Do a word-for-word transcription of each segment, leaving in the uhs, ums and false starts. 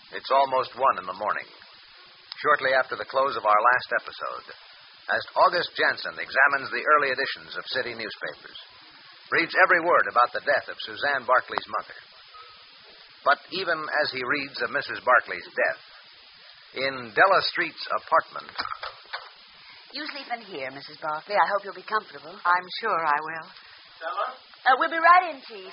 It's almost one in the morning. Shortly after the close of our last episode, as August Jansen examines the early editions of city newspapers, reads every word about the death of Suzanne Barclay's mother. But even as he reads of Missus Barclay's death, in Della Street's apartment... You sleep in here, Missus Barclay. I hope you'll be comfortable. I'm sure I will. Della? Uh, we'll be right in, Chief.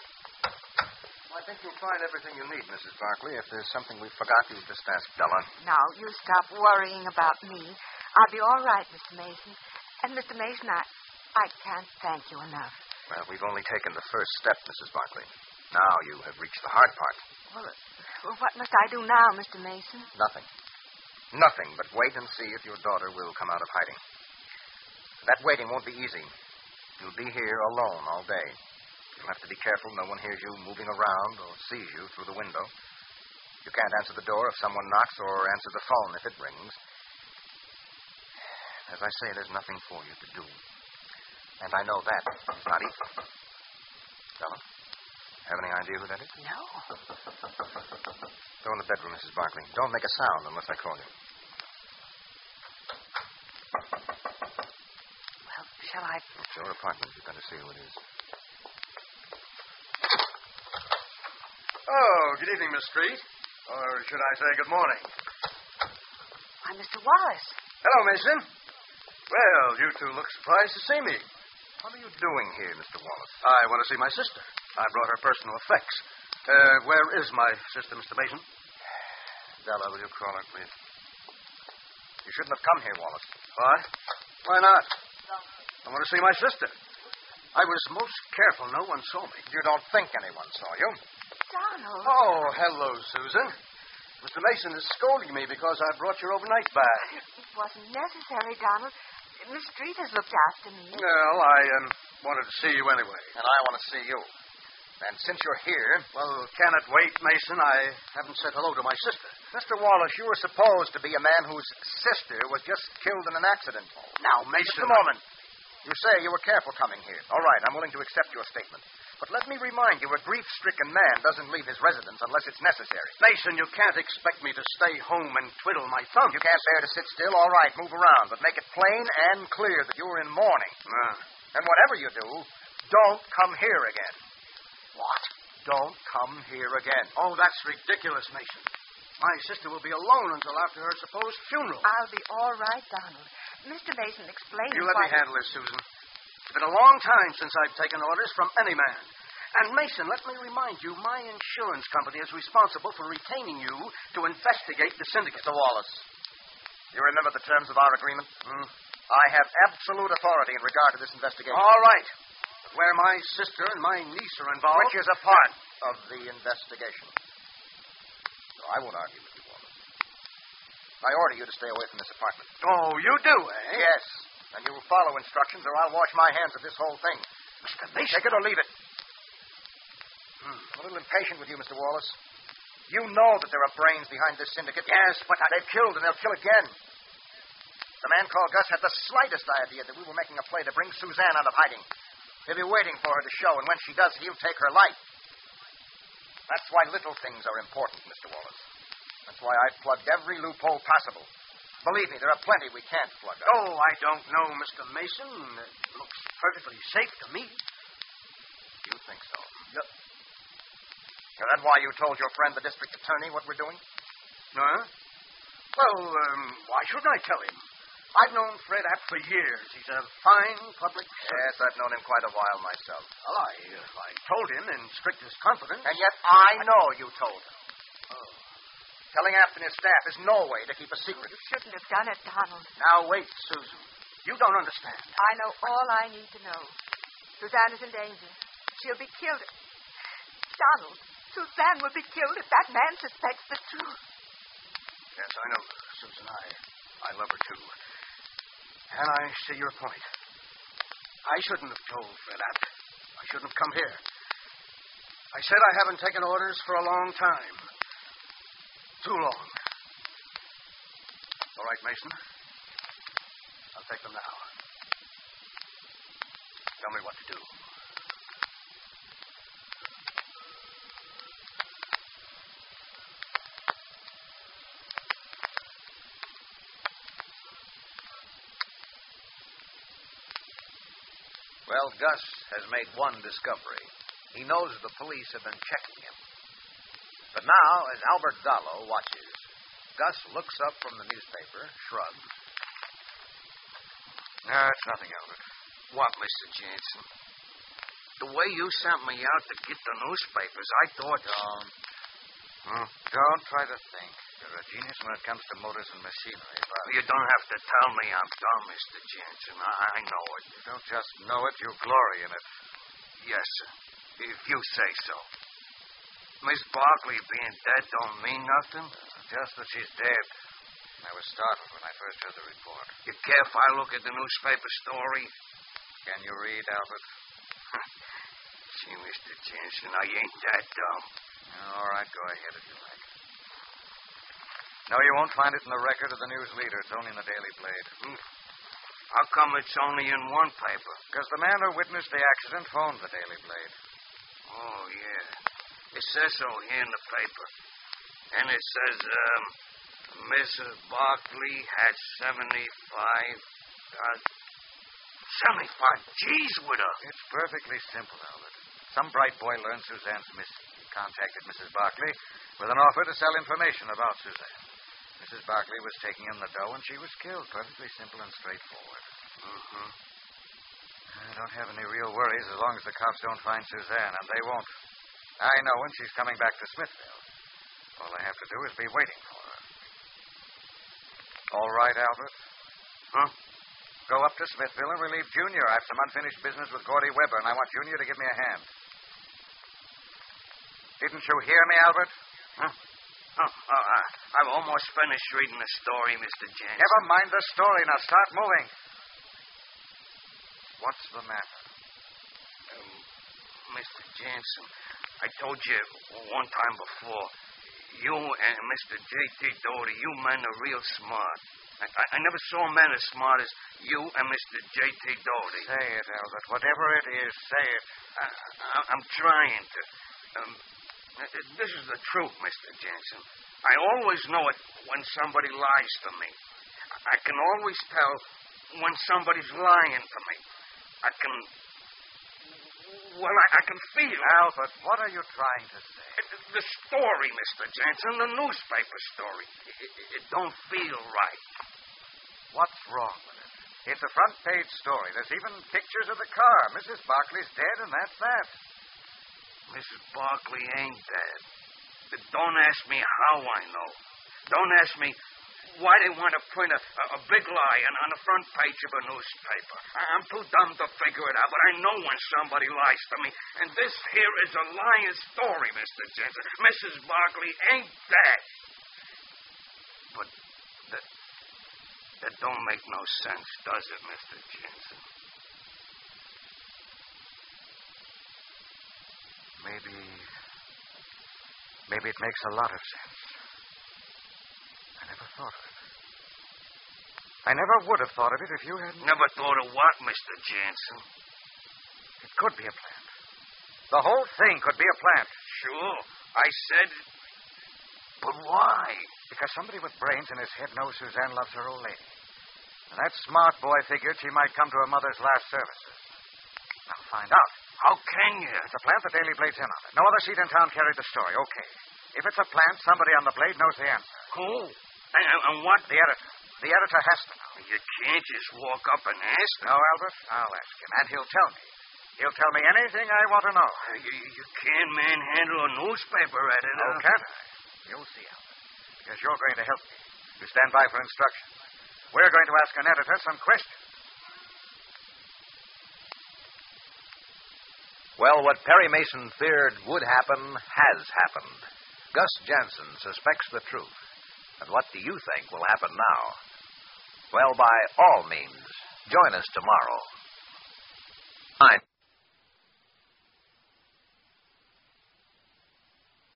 I think you'll find everything you need, Missus Barclay. If there's something we forgot, you just ask Della. Now, you stop worrying about me. I'll be all right, Mister Mason. And, Mister Mason, I, I can't thank you enough. Well, we've only taken the first step, Missus Barclay. Now you have reached the hard part. Well, well, what must I do now, Mister Mason? Nothing. Nothing but wait and see if your daughter will come out of hiding. That waiting won't be easy. You'll be here alone all day. You'll have to be careful no one hears you moving around or sees you through the window. You can't answer the door if someone knocks or answer the phone if it rings. As I say, there's nothing for you to do. And I know that is not easy. Della, have any idea who that is? No. Go in the bedroom, Missus Barclay. Don't make a sound unless I call you. Well, shall I... It's your apartment. You've got to see who it is. Oh, good evening, Miss Street. Or should I say good morning? Why, Mister Wallace. Hello, Mason. Well, you two look surprised to see me. What are you doing here, Mister Wallace? I want to see my sister. I brought her personal effects. Uh, where is my sister, Mister Mason? Della, will you call her, please? You shouldn't have come here, Wallace. Why? Why not? I want to see my sister. I was most careful. No one saw me. You don't think anyone saw you? Donald. Oh, hello, Susan. Mister Mason is scolding me because I brought your overnight bag. It wasn't necessary, Donald. Miss Street has looked after me. Well, I um, wanted to see you anyway. And I want to see you. And since you're here... Well, can it wait, Mason? I haven't said hello to my sister. Mister Wallace, you were supposed to be a man whose sister was just killed in an accident. Now, Mason... Just a moment. You say you were careful coming here. All right, I'm willing to accept your statement. But let me remind you, a grief-stricken man doesn't leave his residence unless it's necessary. Mason, you can't expect me to stay home and twiddle my thumbs. You can't bear to sit still? All right, move around. But make it plain and clear that you're in mourning. Ah. And whatever you do, don't come here again. What? Don't come here again. Oh, that's ridiculous, Mason. My sister will be alone until after her supposed funeral. I'll be all right, Donald. Mister Mason explained You let why... me handle this, Susan. It's been a long time since I've taken orders from any man. And, Mason, let me remind you, my insurance company is responsible for retaining you to investigate the syndicate. Mister Wallace, you remember the terms of our agreement? Hmm? I have absolute authority in regard to this investigation. All right. But where my sister and my niece are involved... Which is a part of the investigation. So I won't argue with you, Wallace. I order you to stay away from this apartment. Oh, you do, eh? Yes. And you will follow instructions or I'll wash my hands of this whole thing. Mister Mason... Take it or leave it. Hmm. I'm a little impatient with you, Mister Wallace. You know that there are brains behind this syndicate. Yes, but I... They've killed and they'll kill again. The man called Gus had the slightest idea that we were making a play to bring Suzanne out of hiding. He'll be waiting for her to show, and when she does, he'll take her life. That's why little things are important, Mister Wallace. That's why I've plugged every loophole possible. Believe me, there are plenty we can't plug up. Oh, I don't know, Mister Mason. It looks perfectly safe to me. You think so? Yep. Is that why you told your friend, the district attorney, what we're doing? Huh? Well, um, why shouldn't I tell him? I've known Fred App for years. He's a fine public servant. Yes, I've known him quite a while myself. Well, I, uh, I told him in strictest confidence. And yet I know you told him. Oh. Telling Apt and his staff is no way to keep a secret. You shouldn't have done it, Donald. Now, wait, Susan. You don't understand. I know all I need to know. Suzanne is in danger. She'll be killed. Donald, Suzanne will be killed if that man suspects the truth. Yes, I know, Susan. I, I love her, too. And I see your point. I shouldn't have told Fred Apt. I shouldn't have come here. I said I haven't taken orders for a long time. Too long. All right, Mason. I'll take them now. Tell me what to do. Well, Gus has made one discovery. He knows the police have been checking him. But now, as Albert Dallo watches, Gus looks up from the newspaper, shrugs. No, it's nothing, Albert. What, Mister Jansen? The way you sent me out to get the newspapers, I thought... Don't. Hmm? Don't try to think. You're a genius when it comes to motors and machinery, but... You don't have to tell me I'm dumb, Mister Jansen. I, I know it. You don't just know it, you glory in it. Yes, sir. If you say so. Miss Barkley being dead don't mean nothing? Uh, just that she's dead. I was startled when I first heard the report. You care if I look at the newspaper story? Can you read, Albert? Gee, Mister Jansen, I ain't that dumb. All right, go ahead if you like. No, you won't find it in the record of the news leader. It's only in the Daily Blade. Hmm. How come it's only in one paper? Because the man who witnessed the accident phoned the Daily Blade. Oh, yeah. It says so here in the paper. And it says, um, Missus Barkley had seventy-five... Uh, seventy-five G's with her. It's perfectly simple, Albert. Some bright boy learned Suzanne's missing. He contacted Missus Barkley with an offer to sell information about Suzanne. Missus Barkley was taking in the dough, and she was killed. Perfectly simple and straightforward. Mm-hmm. I don't have any real worries as long as the cops don't find Suzanne, and they won't. I know when she's coming back to Smithville. All I have to do is be waiting for her. All right, Albert? Huh? Go up to Smithville and relieve Junior. I have some unfinished business with Gordy Weber, and I want Junior to give me a hand. Didn't you hear me, Albert? Huh? Oh, uh, uh, I've almost finished reading the story, Mister Jansen. Never mind the story. Now start moving. What's the matter? Um, Mister Jansen, I told you one time before, you and Mister J T Doherty, you men are real smart. I, I, I never saw men as smart as you and Mister J T Doherty. Say it, Albert. Whatever it is, say it. I, I, I'm trying to. Um, this is the truth, Mister Jansen. I always know it when somebody lies to me. I can always tell when somebody's lying to me. I can... Well, I, I can feel... Albert, what are you trying to say? The story, Mister Jansen, the newspaper story. It, it, it don't feel right. What's wrong with it? It's a front-page story. There's even pictures of the car. Missus Barkley's dead, and that's that. Missus Barkley ain't dead. But don't ask me how I know. Don't ask me why they want to print a, a, a big lie on, on the front page of a newspaper. I'm too dumb to figure it out, but I know when somebody lies to me. And this here is a lying story, Mister Jansen. Missus Barkley ain't dead. But that, that don't make no sense, does it, Mister Jansen? Maybe... Maybe it makes a lot of sense. I never thought of it. I never would have thought of it if you hadn't... Never thought of what, Mister Jansen? It could be a plant. The whole thing could be a plant. Sure. I said... But why? Because somebody with brains in his head knows Suzanne loves her old lady. And that smart boy figured she might come to her mother's last services. Now, find out. How can you? It's a plant. The Daily Blade's in on it. No other sheet in town carried the story. Okay. If it's a plant, somebody on the Blade knows the answer. Who? And, and what? The editor. The editor has to know. You can't just walk up and ask him. No, Albert. I'll ask him, and he'll tell me. He'll tell me anything I want to know. You, you can't manhandle a newspaper editor. Oh, can I? You'll see, Albert. Because you're going to help me. You stand by for instructions. We're going to ask an editor some questions. Well, what Perry Mason feared would happen has happened. Gus Jansen suspects the truth. And what do you think will happen now? Well, by all means, join us tomorrow. Hi.